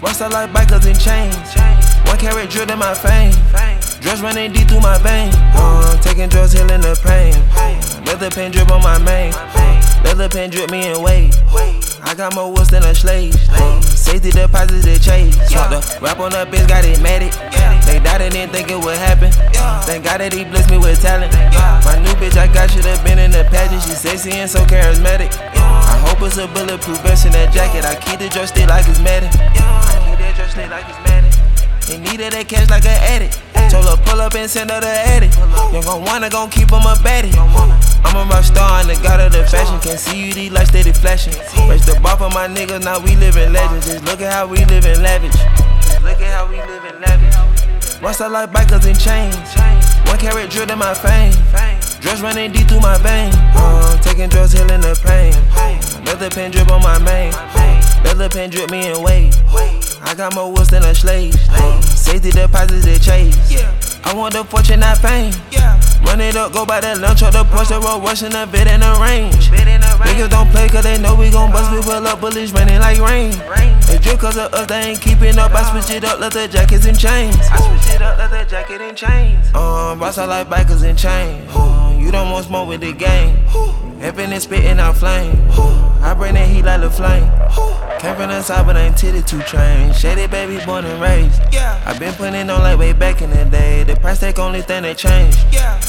Bust out like bikers in chains. 1 carat drilled in my fame. Drugs running deep through my veins. Taking drugs, healing the pain. Let the pain drip on my mane. Let the pain drip me in weight. I got more woods than a slave. Safety deposits they chase. Swap the rap on the bitch, got it mad it. They doubted, didn't think it would happen. Thank God that he blessed me with talent. My new bitch I got should've been in the pageant. She sexy and so charismatic. I hope it's a bulletproof vest in that jacket. I keep the joystick like it's Madden. He needed that cash like an addict. Told her pull up and send her the addict. You gon' wanna gon' keep him a baddie. I'm a rock star and the god of the fashion. Can't see you, these lights steady flashing. Raise the bar for my niggas, now we living legends. Just look at how we living lavish. Bust out like bikers in chains. 1 carat drilled in my fame. Drugs running deep through my veins. Taking drugs, healing the pain. Let the pain drip on my mane. Let the pain drip me in weight. I got more woods than a slave. Safety deposits they chase. I want the fortune, not fame. Run it up, go by the lunch or the Porsche, the road rushing the bit in the range. Niggas don't play cause they know we gon' bust. We pull up bullets raining like rain. They drip cause of us, they ain't keeping up. I switch it up, let the jackets in chains. Boss out like bikers in chains. You don't want smoke with the gang. Heaven is spitting out flame. I bring that heat like the flame. Came from the side but ain't titty 2 train. Shady baby born and raised. I been putting on like way back in the day. The price tag only thing that changed.